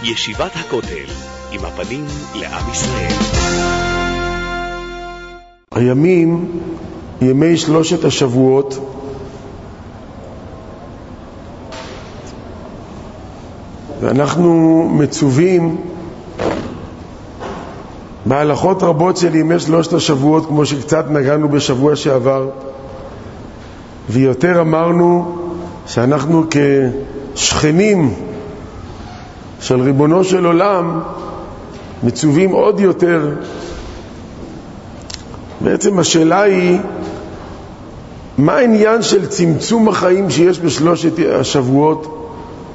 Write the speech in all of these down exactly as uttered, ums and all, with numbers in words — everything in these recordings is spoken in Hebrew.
ישיבת הכותל, עם הפנים לעם ישראל. הימים, ימי שלושת השבועות, ואנחנו מצווים בהלכות רבות של ימי שלושת השבועות, כמו שקצת נגענו בשבוע שעבר, ויותר אמרנו שאנחנו כשכנים של ריבונו של עולם מצווים עוד יותר. בעצם השאלה היא, מה העניין של צמצום החיים שיש בשלושת השבועות?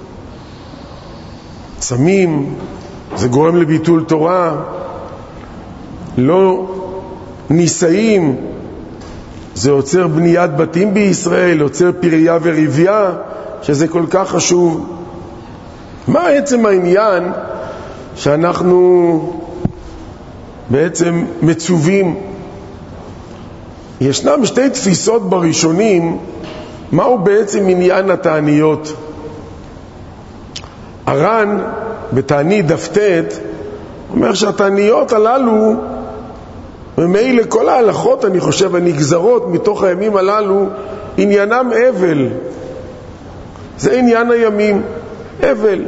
צמים, זה גורם לביטול תורה, לא ניסאים, זה עוצר בניית בתים בישראל, עוצר פריה ורביה, שזה כל כך חשוב. מה בעצם העניין שאנחנו בעצם מצווים? ישנם שתי תפיסות בראשונים, מהו בעצם עניין התעניות. הר"ן בתענית דף ט' אומר שהתעניות הללו, ומילא כל ההלכות, אני חושב, הנגזרות מתוך הימים הללו, עניינם אבל. זה עניין הימים, אבל.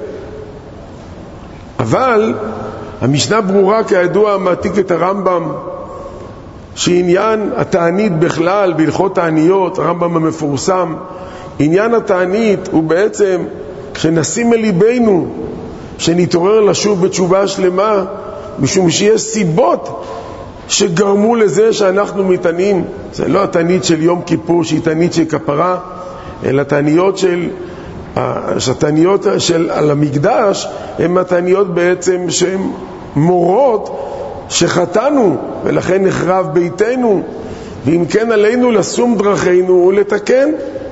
אבל המשנה ברורה, כידוע, מעתיק את הרמב"ם, שעניין התענית בכלל, בהלכות תעניות, הרמב"ם המפורסם, עניין התענית הוא בעצם כשנשים אל ליבנו, שנתעורר לשוב בתשובה שלמה, משום שיש סיבות שגרמו לזה שאנחנו מתענים. זה לא התענית של יום כיפור שהיא תענית של כפרה, אלא תעניות של התעניות של על המקדש, הן התעניות בעצם שהן מורות שחטאנו ולכן נחרב ביתנו, ואם כן עלינו לשום דרכינו ולתקן.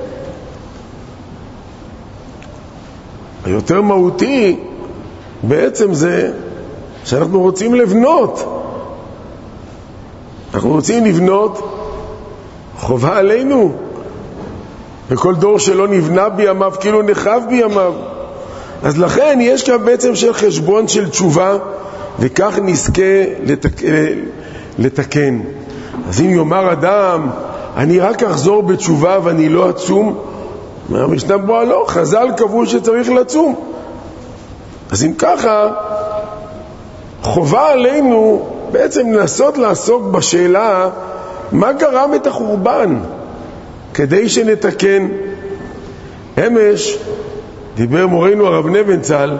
היותר מהותי בעצם זה שאנחנו רוצים לבנות, אנחנו רוצים לבנות, חובה עלינו, וכל דור שלא נבנה בימיו כאילו נחרב בימיו. אז לכן יש כאן בעצם של חשבון של תשובה, וכך נזכה לתק... לתקן. אז אם יאמר אדם, אני רק אחזור בתשובה ואני לא עצום, המשנה ברורה לא, חז"ל קבעו שצריך לצום. אז אם ככה, חובה עלינו בעצם לנסות לעסוק בשאלה מה גרם את החורבן, כדי שנתקן. אמש דיבר מורנו הרב נבנצל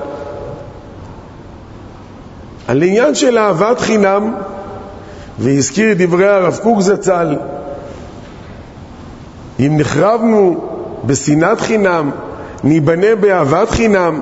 על עניין של אהבת חינם, והזכיר דברי הרב קוק זצ"ל, אם נחרבנו בשנאת חינם ניבנה באהבת חינם.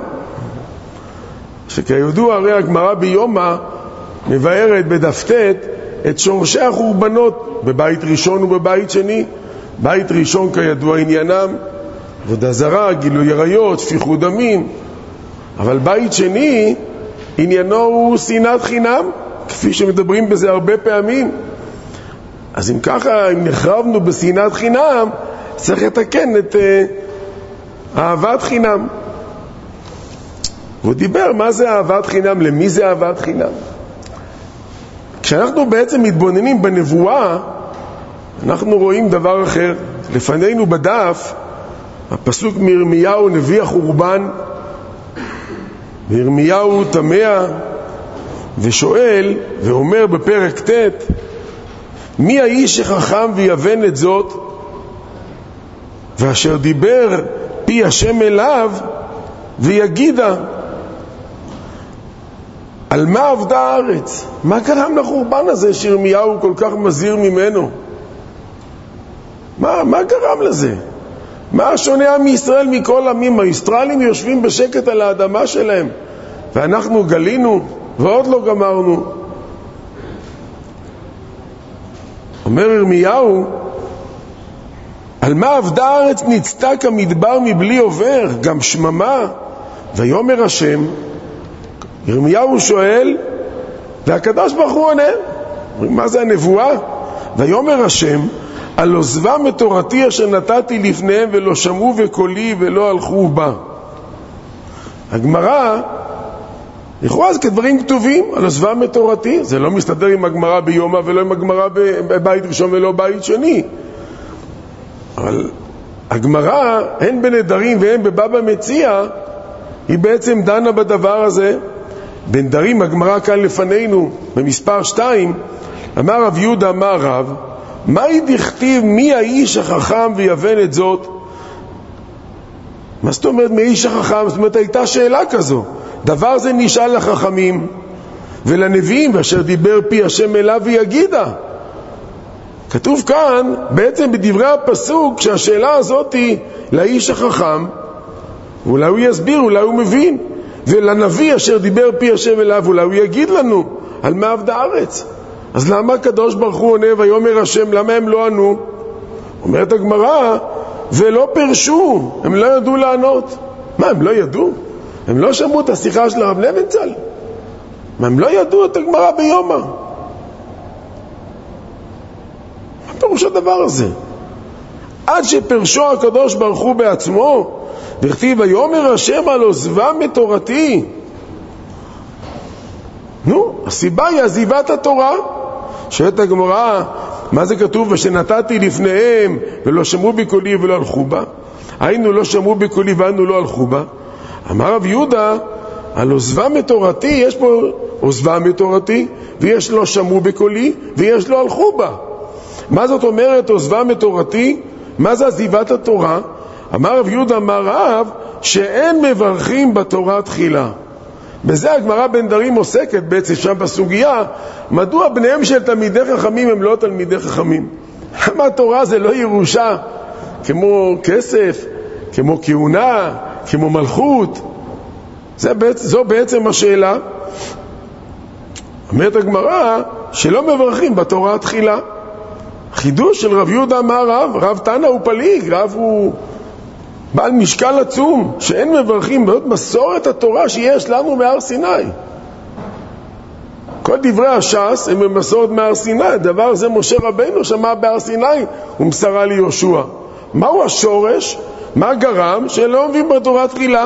שכידוע הרי הגמרא ביומא מבארת בדף ט' את שורשי החורבנות בבית ראשון ובבית שני. בית ראשון כידוע עניינם עבודה זרה, גילוי עריות, שפיכות דמים, אבל בית שני עניינו הוא שנאת חינם, כפי שמדברים בזה הרבה פעמים. אז אם ככה, אם נחרבנו בשנאת חינם, צריך לתקן את uh, אהבת חינם. והוא דיבר מה זה אהבת חינם, למי זה אהבת חינם. כשאנחנו בעצם מתבוננים בנבואה, אנחנו רואים דבר אחר. לפנינו בדף הפסוק מירמיהו נביא החורבן, וירמיהו תמה ושואל ואומר בפרק ט', מי האיש החכם ויבן את זאת, ואשר דיבר פי השם אליו ויגידה. על מה עבדה הארץ? מה גרם לחורבן הזה שירמיהו כל כך מזהיר ממנו? מה, מה גרם לזה? מה שונה עם ישראל מכל עמים? הישראלים יושבים בשקט על האדמה שלהם, ואנחנו גלינו ועוד לא גמרנו. אומר ירמיהו, על מה עבדה הארץ נצתה כמדבר מבלי עובר, גם שממה, ויאמר השם. ירמיהו שואל, והקדוש ברוך הוא עונה. מה זה הנבואה? ויאמר השם, על עוזבם את תורתי אשר נתתי לפניהם ולא שמעו בקולי ולא הלכו בה. הגמרא לכאורה זה כדברים כתובים על עזבה מתורתי, זה לא מסתדר עם הגמרא ביומא ולא עם הגמרא בבית ראשון ולא בית שני. אבל הגמרא, הן בנדרים והן בבבא מציע, היא בעצם דנה בדבר הזה. בנדרים, הגמרא כאן לפנינו, במספר שתיים, אמר רב יהודה, אמר רב, מהי דכתיב מי האיש החכם ויבן את זאת? מה זאת אומרת מי האיש החכם? זאת אומרת, הייתה שאלה כזו. דבר זה נשאל לחכמים ולנביאים, ואשר דיבר פי השם אליו ויגידה. כתוב כאן, בעצם בדברי הפסוק, שהשאלה הזאת היא לאיש החכם, אולי הוא יסביר, אולי הוא מבין, ולנביא אשר דיבר פי השם אליו, אולי הוא יגיד לנו על מה עבד הארץ. אז למה הקדוש ברוך הוא עונה ויאמר השם, למה הם לא ענו? אומרת הגמרא, ולא פרשו, הם לא ידעו לענות. מה, הם לא ידעו? הם לא שמעו את השיחה של הרב לוינצל? מה, הם לא ידעו את הגמרא ביומא? מה פירוש הדבר הזה? עד שפרשו הקדוש ברוך הוא בעצמו, וכתיב ויאמר השם על עוזבה מתורתי. נו, הסיבה היא עזיבת התורה. שואלת הגמרא, מה זה כתוב? ושנתתי לפניהם ולא שמעו בקולי ולא הלכו בה? היינו לא שמעו בקולי ואנו לא הלכו בה. אמר רב יהודה, על עוזבה מתורתי, יש פה עוזבה מתורתי, ויש לא שמעו בקולי ויש לא הלכו בה. מה זאת אומרת עוזבה מתורתי? מה זה עזיבת התורה? אמר רב יהודה, אמר רב, שאין מברכים בתורה תחילה. בזה הגמרא בנדרים עוסקת בעצם שם בסוגיה, מדוע בניהם של תלמידי חכמים הם לא תלמידי חכמים? למה התורה זה לא ירושה כמו כסף, כמו כהונה, כמו מלכות? זה בעצם, זו בעצם השאלה. אומרת הגמרא שלא מברכים בתורה תחילה. חידוש של רב יהודה אמר רב, רב תנא הוא פליג, רב הוא בעל משקל עצום, שאין מברכים בעוד מסורת התורה שיש לנו מהר סיני. כל דברי הש"ס הם במסורת מהר סיני. דבר זה משה רבינו שמע בהר סיני ומסרה ליהושע. מהו השורש? מה גרם שלא מביאים בתורה תחילה?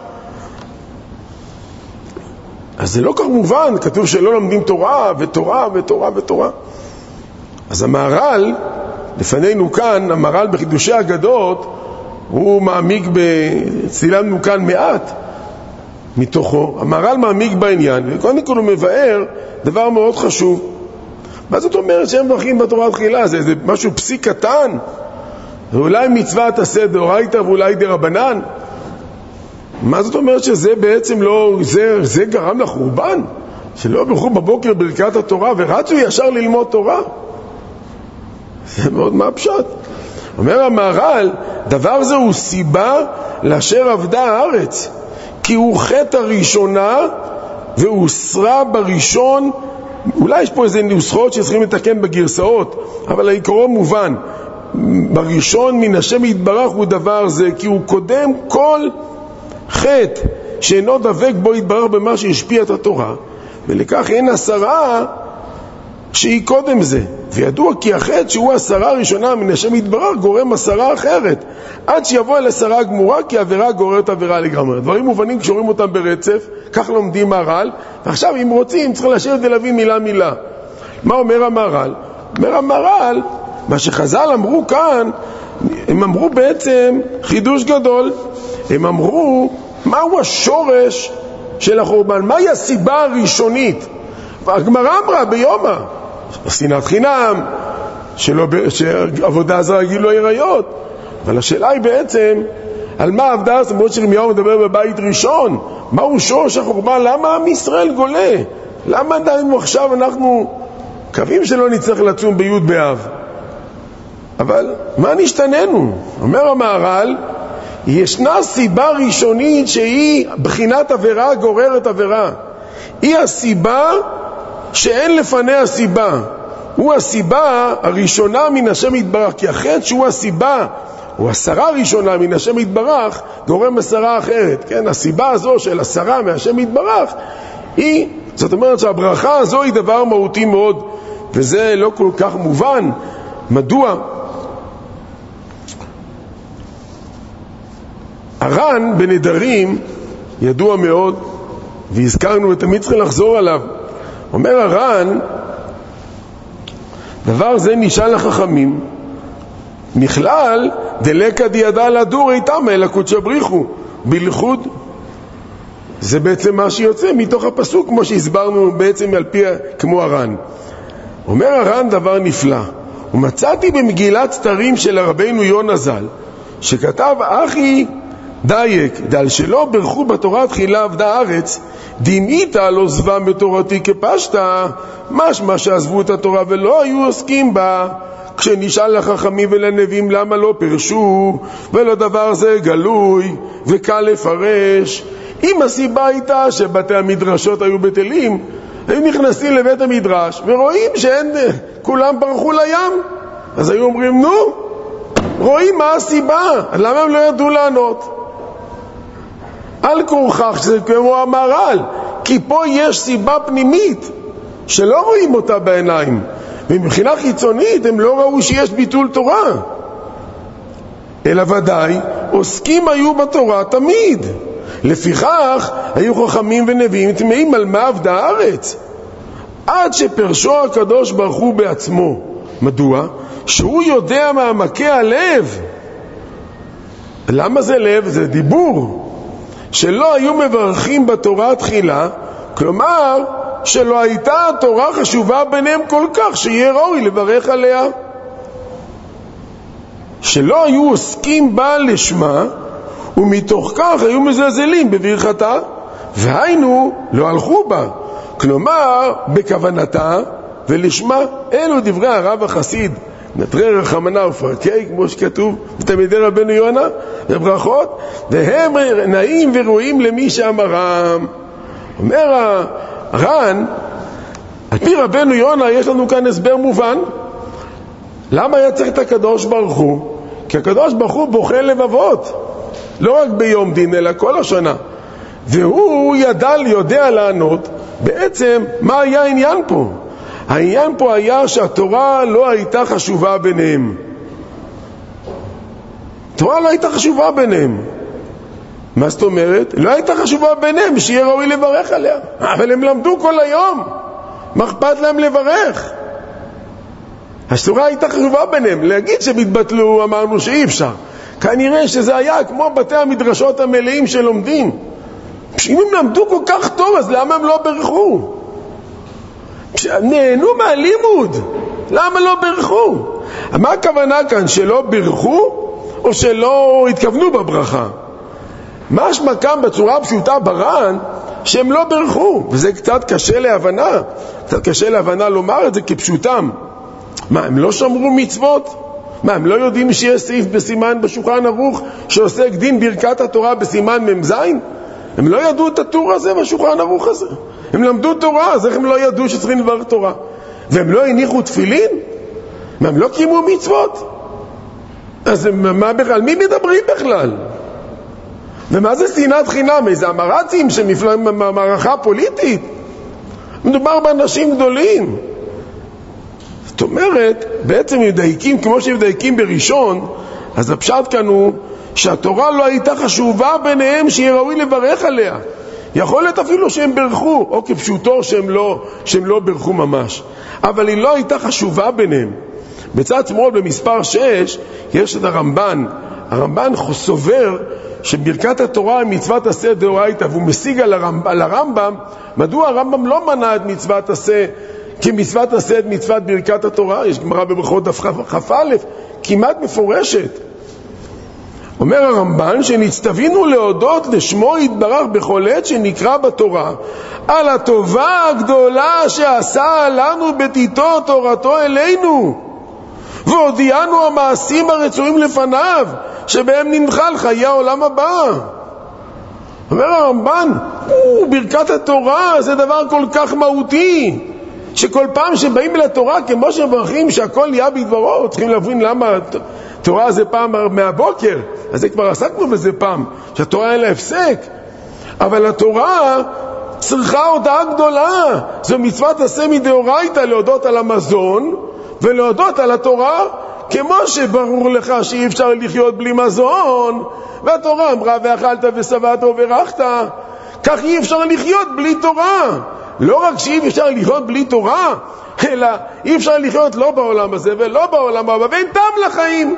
אז זה לא כך מובן, כתוב שלא לומדים תורה ותורה ותורה ותורה. אז המהר"ל, לפנינו כאן, המהר"ל בחידושי אגדות, הוא מעמיק, צילמנו כאן מעט מתוכו, המהר"ל מעמיק בעניין, וקודם כל הוא מבאר דבר מאוד חשוב. מה זאת אומרת שהם מברכים בתורה תחילה? זה, זה משהו פסיק קטן? ואולי מצוות עשה דאורייתא ואולי דרבנן? מה זאת אומרת שזה בעצם לא, זה, זה גרם לחורבן? שלא ברכו בבוקר ברכת התורה ורצו ישר ללמוד תורה? זה מאוד מה פשט. אומר המהר"ל, דבר זה הוא סיבה לאשר עבדה הארץ, כי הוא חטא הראשונה והוסרה בראשון. אולי יש פה איזה נוסחות שצריכים לתקן בגרסאות, אבל העיקרון מובן. בראשון מן השם יתברך הוא דבר זה, כי הוא קודם כל חטא שאינו דבק בו יתברך במה שהשפיע את התורה, ולכך אין הסרה שהיא קודם זה. וידוע כי החטא שהוא הסרה הראשונה מן השם יתברך גורם הסרה אחרת, עד שיבוא אל הסרה גמורה, כי עבירה גוררת עבירה לגמרי. דברים מובנים כשרואים אותם ברצף, כך לומדים מהר"ל. ועכשיו אם רוצים צריך לשבת ולהבין מילה מילה. מה אומר המהר"ל? אומר המהר"ל, מה שחז"ל אמרו כאן, הם אמרו בעצם חידוש גדול. הם אמרו מהו השורש של החורבן, מהי הסיבה הראשונית. והגמרא אמרה ביומא שנאת חינם, שלא, שעבודה זרה גיל לא יריות. אבל השאלה היא בעצם על מה עבדה, זאת אומרת שירמיהו מדבר בבית ראשון, מהו שורש החורבן? למה עם ישראל גולה? למה עדיין עכשיו אנחנו קווים שלא נצטרך לצום בי' באב? אבל מה נשתננו? אומר המהר"ל, ישנה סיבה ראשונית שהיא בחינת עבירה גוררת עבירה. היא הסיבה שאין לפניה סיבה. הוא הסיבה הראשונה מן השם יתברך, כי החטא שהוא הסיבה, הוא הסרה הראשונה מן השם יתברך, גורם הסרה אחרת. כן, הסיבה הזו של הסרה מהשם יתברך היא, זאת אומרת שהברכה הזו היא דבר מהותי מאוד, וזה לא כל כך מובן. מדוע? הר"ן בנדרים ידוע מאוד והזכרנו ותמיד צריכים לחזור עליו. אומר הר"ן, דבר זה נשאל לחכמים, נכלל דלקא דידע לדור איתם אלא קודשא בריחו בלכוד. זה בעצם מה שיוצא מתוך הפסוק, כמו שהסברנו בעצם על פי כמו הר"ן. אומר הר"ן דבר נפלא, ומצאתי במגילת סתרים של רבנו יונה ז"ל, שכתב אחי דייק, דל שלא ברכו בתורה תחילה עבדה הארץ, דמעיתא לא זבם בתורתי כפשטה, משמע שעזבו את התורה ולא היו עוסקים בה. כשנשאל לחכמים ולנביאים למה לא פרשו, ולדבר זה גלוי וקל לפרש. אם הסיבה הייתה שבתי המדרשות היו בטלים, היו נכנסים לבית המדרש ורואים שאין, כולם ברחו לים, אז היו אומרים נו, רואים מה הסיבה, למה הם לא ידעו לענות? על כורכך שזה כמו המהר"ל, כי פה יש סיבה פנימית שלא רואים אותה בעיניים, ומבחינה חיצונית הם לא ראו שיש ביטול תורה, אלא ודאי עוסקים היו בתורה תמיד. לפיכך היו חכמים ונביאים תמאים על מה עבדה הארץ, עד שפרשו הקדוש ברוך הוא בעצמו. מדוע? שהוא יודע מעמקי הלב. למה זה לב? זה דיבור. שלא היו מברכים בתורה תחילה, כלומר שלא הייתה התורה חשובה ביניהם כל כך שיהיה ראוי לברך עליה, שלא היו עוסקים בה לשמה, ומתוך כך היו מזלזלים בברכתה, והיינו לא הלכו בה, כלומר בכוונתה ולשמה. אלו דברי הרב החסיד נטרי רחמנא ופרקי, כמו שכתוב בתלמידי רבנו יונה בברכות, והם נעים ורואים למי שאמרם. אומר הר"ן, על פי רבנו יונה יש לנו כאן הסבר מובן למה היה צריך את הקדוש ברוך הוא, כי הקדוש ברוך הוא בוחן לבבות, לא רק ביום דין אלא כל השנה, והוא ידע, יודע לענות בעצם מה היה העניין פה. העניין פה היה שהתורה לא הייתה חשובה ביניהם. התורה לא הייתה חשובה ביניהם. מה זאת אומרת? לא הייתה חשובה ביניהם שיהיה ראוי לברך עליה, אבל הם למדו כל היום, מה אכפת להם לברך? התורה הייתה חשובה ביניהם. להגיד שמתבטלו, אמרנו שאי אפשר, כנראה שזה היה כמו בתי המדרשות המלאים שלומדים. אם הם למדו כל כך טוב, אז למה הם לא ברכו? נהנו מהלימוד, למה לא ברכו? מה הכוונה כאן? שלא ברכו או שלא התכוונו בברכה? משמע כאן בצורה פשוטה בר"ן שהם לא ברכו, וזה קצת קשה להבנה, קצת קשה להבנה לומר את זה כפשוטם. מה, הם לא שמרו מצוות? מה, הם לא יודעים שיש סעיף בסימן בשולחן ערוך שעוסק דין ברכת התורה בסימן ממז? הם לא ידעו את הטור הזה בשולחן ערוך הזה. הם למדו תורה, אז איך הם לא ידעו שצריכים לברך תורה? והם לא הניחו תפילין? מה, הם לא קיימו מצוות? אז מה בכלל? מי מדברים בכלל? ומה זה שנאת חינם? איזה אמרצים שמפלאים במערכה פוליטית? מדובר באנשים גדולים. זאת אומרת, בעצם ידייקים, כמו שידייקים בראשון, אז הפשט כאן הוא שהתורה לא הייתה חשובה ביניהם שיהיה ראוי לברך עליה. יכול להיות אפילו שהם ברכו, או כפשוטו שהם לא, שהם לא ברכו ממש, אבל היא לא הייתה חשובה ביניהם. בצד שמאל במספר שש יש את הרמב"ן. הרמב"ן סובר שברכת התורה היא מצוות עשה דאורייתא, והוא משיג על, הרמב, על הרמב"ם מדוע הרמב"ם לא מנע את מצוות עשה כמצוות עשה את מצוות ברכת התורה. יש גמרא בברכות דף כ"א כמעט מפורשת. אומר הרמב"ן שנצטווינו להודות לשמו יתברך בכל עת שנקרא בתורה על הטובה הגדולה שעשה לנו בתיתו תורתו אלינו, והודיענו המעשים הרצויים לפניו שבהם ננחל חיי העולם הבא. אומר הרמב"ן, ברכת התורה זה דבר כל כך מהותי, שכל פעם שבאים לתורה כמו שמברכים שהכל נהיה בדברו, צריכים להבין למה תורה זה פעם מהבוקר, אז זה כבר עסקנו בזה פעם, שהתורה אין לה הפסק, אבל התורה צריכה הודעה גדולה. זו מצוות עשה מדאורייתא להודות על המזון ולהודות על התורה, כמו שברור לך שאי אפשר לחיות בלי מזון, והתורה אמרה ואכלת ושבעת וברכת. כך אי אפשר לחיות בלי תורה. לא רק שאי אפשר לחיות בלי תורה, אלא אי אפשר לחיות לא בעולם הזה ולא בעולם הבא, ואין טעם לחיים.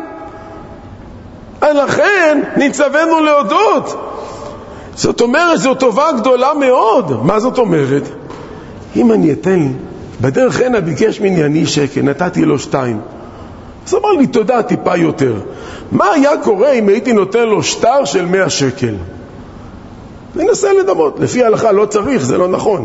לכן נצטווינו להודות. זאת אומרת, זו טובה גדולה מאוד. מה זאת אומרת? אם אני אתן, בדרך הנה ביקש ממני אני שקל, נתתי לו שתיים. אז אמר לי תודה טיפה יותר. מה היה קורה אם הייתי נותן לו שטר של מאה שקל? ננסה לדמות. לפי ההלכה לא צריך, זה לא נכון.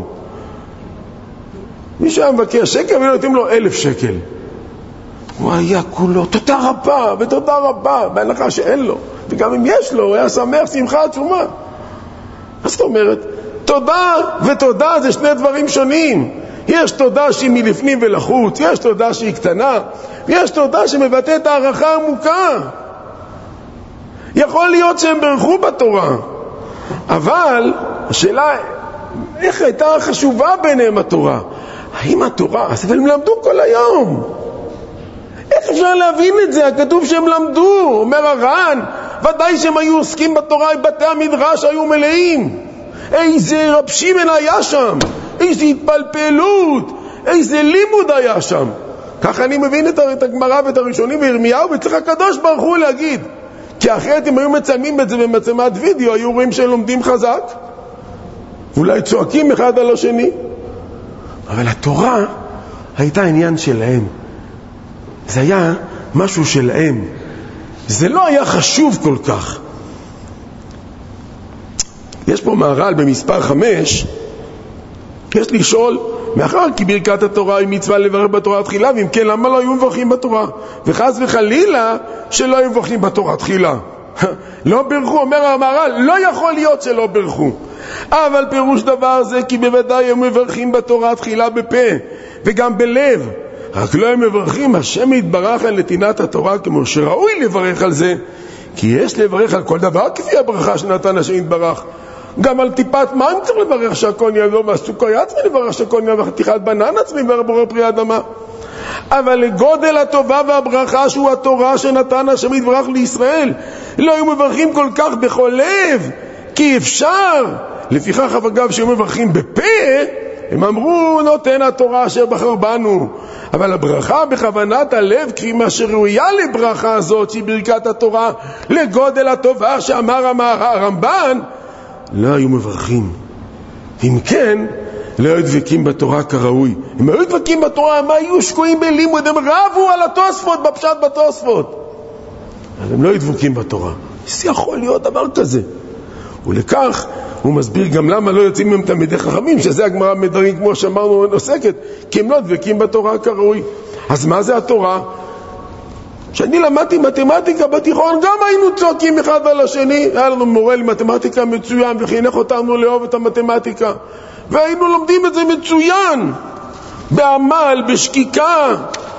מי שהיה מבקש שקל ונותנים לו אלף שקל. הוא היה כולו תודה רבה ותודה רבה, בהנחה שאין לו. וגם אם יש לו, הוא היה שמח שמחה עצומה. אז זאת אומרת, תודה ותודה זה שני דברים שונים. יש תודה שהיא מלפנים ולחוץ, יש תודה שהיא קטנה, יש תודה שמבטאת הערכה עמוקה. יכול להיות שהם ברכו בתורה, אבל השאלה, איך הייתה חשובה ביניהם התורה? האם התורה, אז הם למדו כל היום. איך אפשר להבין את זה? הכתוב שהם למדו, אומר הר"ן, ודאי שהם היו עוסקים בתורה, בתי המדרש היו מלאים. איזה רב שמעון היה שם, איזה התפלפלות, איזה לימוד היה שם. ככה אני מבין את הגמרא ואת הראשונים וירמיהו, וצריך הקדוש ברוך הוא להגיד, כי אחרת אם היו מצלמים את זה במצלמת וידאו, היו רואים שהם לומדים חזק, אולי צועקים אחד על השני. אבל התורה הייתה עניין שלהם, זה היה משהו שלהם, זה לא היה חשוב כל כך. יש פה מהר"ל במספר חמש, יש לשאול, מאחר כי ברכת התורה היא מצווה לברך בתורה תחילה, ואם כן למה לא היו מברכים בתורה? וחס וחלילה שלא היו מברכים בתורה תחילה. לא ברכו, אומר המהר"ל, לא יכול להיות שלא ברכו. אבל פירוש דבר זה כי בוודאי הם מברכים בתורה תחילה בפה וגם בלב, רק לא הם מברכים השם יתברך על נתינת התורה כמו שראוי לברך על זה, כי יש לברך על כל דבר כפי הברכה שנתן השם יתברך. גם על טיפת מים צריך לברך שהכל יבוא, והסוכריה צריך לברך שהכל יבוא, וחתיכת בננה צריך לברך בורא פרי אדמה. אבל לגודל הטובה והברכה שהוא התורה שנתן השם יתברך לישראל, לא היו מברכים כל כך בכל לב, כי אפשר. לפיכך אגב שהיו מברכים בפה, הם אמרו נותן התורה אשר בחר בנו, אבל הברכה בכוונת הלב כמה שראויה לברכה הזאת שהיא ברכת התורה לגודל הטובה שאמר הרמב"ן, לא היו מברכים. אם כן, לא היו דבקים בתורה כראוי. אם היו דבקים בתורה, הם היו שקועים בלימוד, הם רבו על התוספות בפשט בתוספות, אבל הם לא היו דבקים בתורה. זה יכול להיות דבר כזה. ולכך הוא מסביר גם למה לא יוצאים מהם תלמידי חכמים, שזה הגמרא מדברים כמו שאמרנו עוסקת, כי הם לא דבקים בתורה כראוי. אז מה זה התורה? כשאני למדתי מתמטיקה בתיכון, גם היינו צועקים אחד על השני. היה לנו מורה למתמטיקה מצוין וחינך אותנו לאהוב את המתמטיקה, והיינו לומדים את זה מצוין, בעמל, בשקיקה.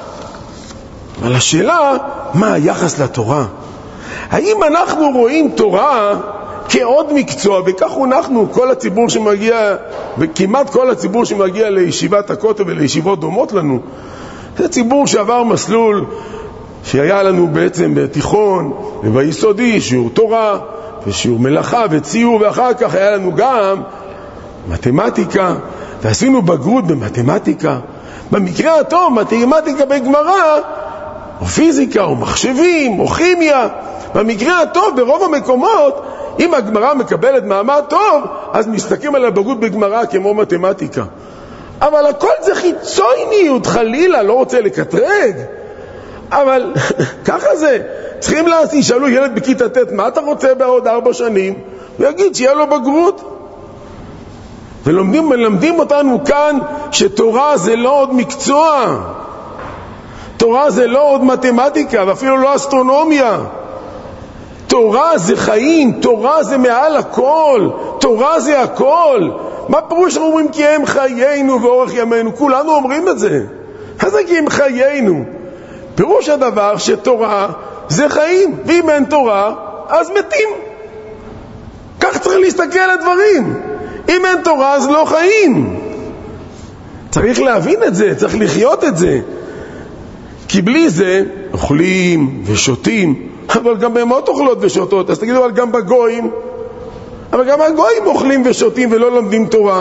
אבל השאלה, מה היחס לתורה? האם אנחנו רואים תורה כעוד מקצוע, וכך אנחנו, כל הציבור שמגיע, וכמעט כל הציבור שמגיע לישיבת הכותל ולישיבות דומות לנו, זה ציבור שעבר מסלול שהיה לנו בעצם בתיכון וביסודי, שיעור תורה ושיעור מלאכה וציור, ואחר כך היה לנו גם מתמטיקה, ועשינו בגרות במתמטיקה. במקרה הטוב, מתמטיקה בגמרא, או פיזיקה, או מחשבים, או כימיה. במקרה הטוב, ברוב המקומות, אם הגמרא מקבלת מעמד טוב, אז מסתכלים על הבגרות בגמרא כמו מתמטיקה. אבל הכל זה חיצוניות, חלילה, לא רוצה לקטרג. אבל ככה זה. צריכים לעשות, ישאלו ילד בכיתה ט', מה אתה רוצה בעוד ארבע שנים? הוא יגיד שיהיה לו בגרות. ולומדים, מלמדים אותנו כאן שתורה זה לא עוד מקצוע. תורה זה לא עוד מתמטיקה, ואפילו לא אסטרונומיה. תורה זה חיים, תורה זה מעל הכל, תורה זה הכל. מה פירוש אומרים כי הם חיינו ואורך ימינו? כולנו אומרים את זה. אז זה כי הם חיינו. פירוש הדבר שתורה זה חיים, ואם אין תורה אז מתים. כך צריך להסתכל על הדברים. אם אין תורה אז לא חיים. צריך להבין את זה, צריך לחיות את זה. כי בלי זה אוכלים ושותים, אבל גם בהמות אוכלות ושותות. אז תגידו, אבל גם בגויים, אבל גם הגויים אוכלים ושותים ולא לומדים תורה.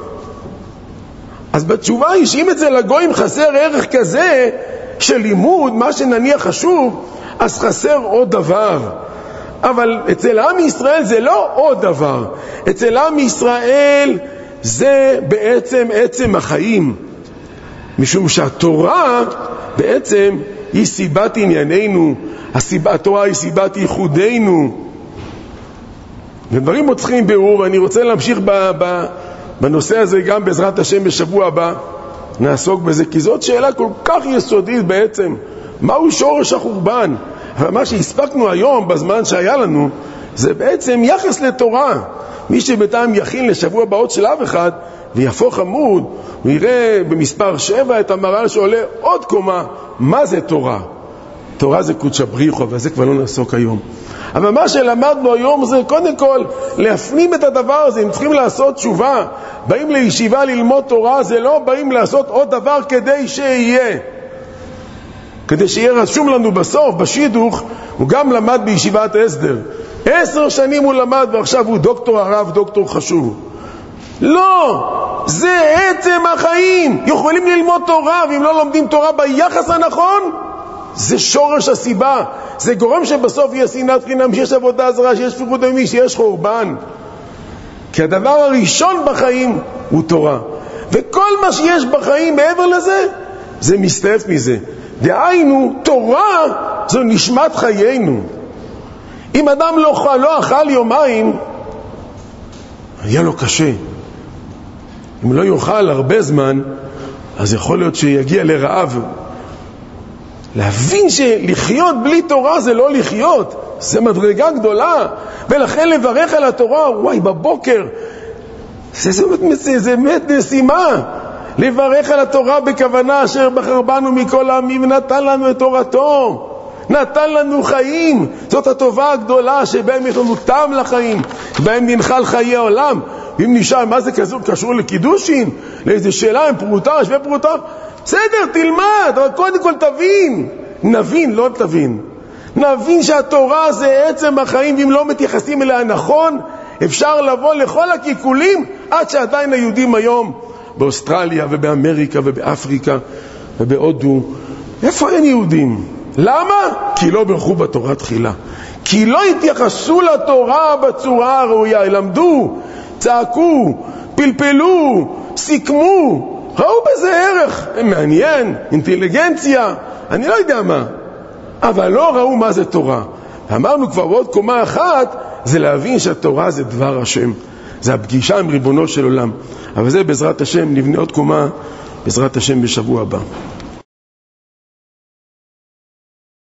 אז בתשובה היא שאם אצל הגויים חסר ערך כזה של לימוד, מה שנניח חשוב, אז חסר עוד דבר. אבל אצל עם ישראל זה לא עוד דבר. אצל עם ישראל זה בעצם עצם החיים. משום שהתורה בעצם היא סיבת ענייננו, הסיבה, התורה היא סיבת ייחודנו. ודברים מוצאים ביאור, ואני רוצה להמשיך ב, ב, בנושא הזה גם בעזרת השם בשבוע הבא. נעסוק בזה, כי זאת שאלה כל כך יסודית בעצם. מהו שורש החורבן? אבל מה שהספקנו היום בזמן שהיה לנו, זה בעצם יחס לתורה. מי שבינתיים יכין לשבוע הבאות של אב אחד, ויהפוך עמוד, הוא יראה במספר שבע את המראה שעולה עוד קומה, מה זה תורה? תורה זה קודשא בריחו, וזה כבר לא נעסוק היום. אבל מה שלמדנו היום זה קודם כל להפנים את הדבר הזה. אם צריכים לעשות תשובה, באים לישיבה ללמוד תורה, זה לא באים לעשות עוד דבר כדי שיהיה. כדי שיהיה רשום לנו בסוף, בשידוך, הוא גם למד בישיבת הסדר. עשר שנים הוא למד ועכשיו הוא דוקטור הרב, דוקטור חשוב. לא, זה עצם החיים. יכולים ללמוד תורה, ואם לא לומדים תורה ביחס הנכון, זה שורש הסיבה. זה גורם שבסוף יהיה שנאת חינם, שיש עבודה זרה, שיש שפיכות דמים, שיש חורבן. כי הדבר הראשון בחיים הוא תורה. וכל מה שיש בחיים מעבר לזה, זה מסתעף מזה. דהיינו, תורה זו נשמת חיינו. אם אדם לא, לא אכל יומיים, היה לו קשה. אם לא יאכל הרבה זמן, אז יכול להיות שיגיע לרעב. להבין שלחיות בלי תורה זה לא לחיות, זה מדרגה גדולה. ולכן לברך על התורה, וואי, בבוקר, זה, זה, זה, זה באמת נשימה. לברך על התורה בכוונה אשר בחר בנו מכל העמים ונתן לנו את תורתו. נתן לנו חיים. זאת הטובה הגדולה שבהם יש לנו טעם לחיים, בהם ננחל חיי העולם. ואם נשאל מה זה קשור, קשור לקידושין, לאיזו שאלה עם פרוטה, שווה פרוטה, בסדר, תלמד, אבל קודם כל תבין. נבין, לא תבין. נבין שהתורה זה עצם החיים, ואם לא מתייחסים אליה נכון, אפשר לבוא לכל הקיקולים, עד שעדיין היהודים היום, באוסטרליה ובאמריקה ובאפריקה ובהודו, איפה אין יהודים? למה? כי לא ברכו בתורה תחילה. כי לא התייחסו לתורה בצורה הראויה. למדו, צעקו, פלפלו, סיכמו, ראו בזה ערך, מעניין, אינטליגנציה, אני לא יודע מה, אבל לא ראו מה זה תורה. אמרנו כבר עוד קומה אחת, זה להבין שהתורה זה דבר השם, זה הפגישה עם ריבונו של עולם. אבל זה בעזרת השם נבנה עוד קומה, בעזרת השם בשבוע הבא.